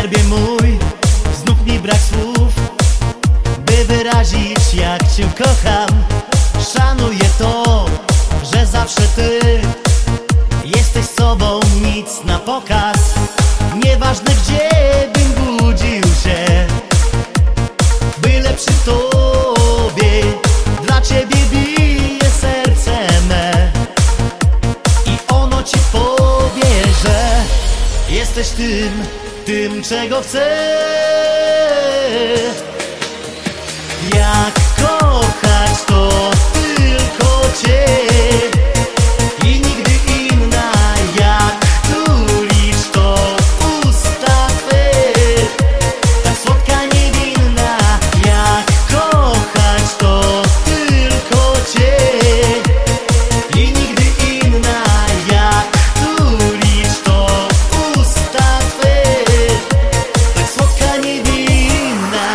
Skarbie mój, znów mi brak słów, by wyrazić, jak cię kocham. Szanuję to, że zawsze ty jesteś sobą, nic na pokaz. Nieważne gdzie bym budził się, byle przy tobie. Dla ciebie bije serce me i ono ci powie, że jesteś tym, czego chcę. Jak kochać, to tylko cię i nigdy inna. Jak tulisz, to usta twe, tak słodka, niewinna. Jak kochać, to tylko cię i nigdy inna. Jak tulisz, to usta twe, tak słodka, niewinna.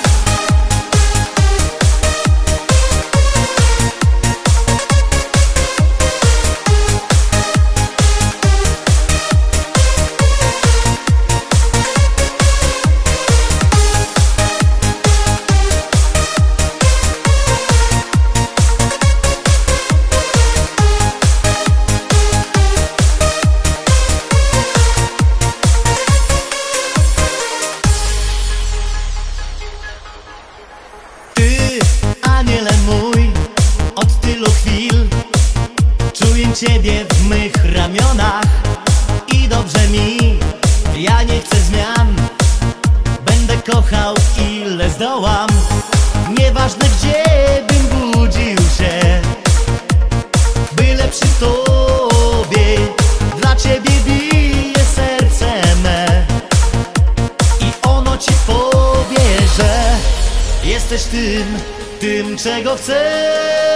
Aniele mój, od tylu chwil czuję ciebie w mych ramionach i dobrze mi, ja nie chcę zmian. Będę kochał ile zdołam, nieważne gdzie bym budził się, byle przy tobie. Dla ciebie bije serce me i ono ci powie, że jesteś tym, czego chcę.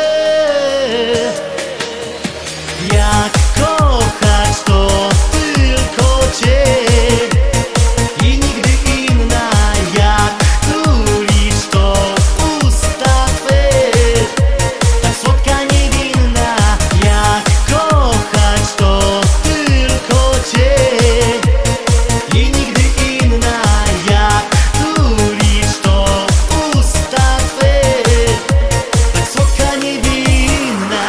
Jak kochać, to tylko cię i nigdy inna. Jak tulisz, to usta twe, tak słodka, niewinna. Jak kochać, to tylko cię i nigdy inna. Jak tulisz, to usta twe, tak słodka, niewinna.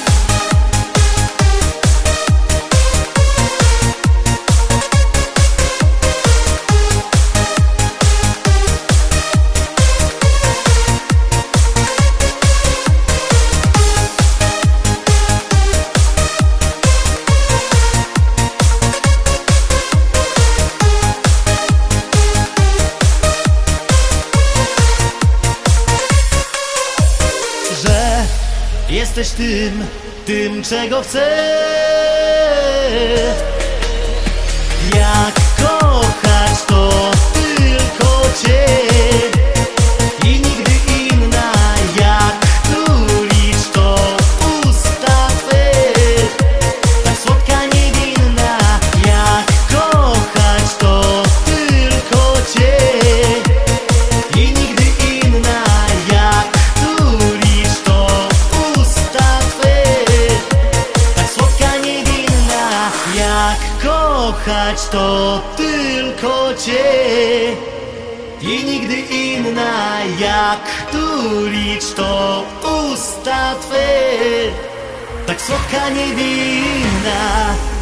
Że jesteś tym, czego chcę. Jak kochać, to tylko cię i nigdy inna. Jak tulisz, to usta twe, tak słodka, niewinna. Jak kochać, to tylko cię i nigdy inna. Jak tulisz, to usta twe, tak słodka, niewinna. Jak kochać, to tylko cię i nigdy inna. Jak tulić, to usta twe, tak słodka, niewinna.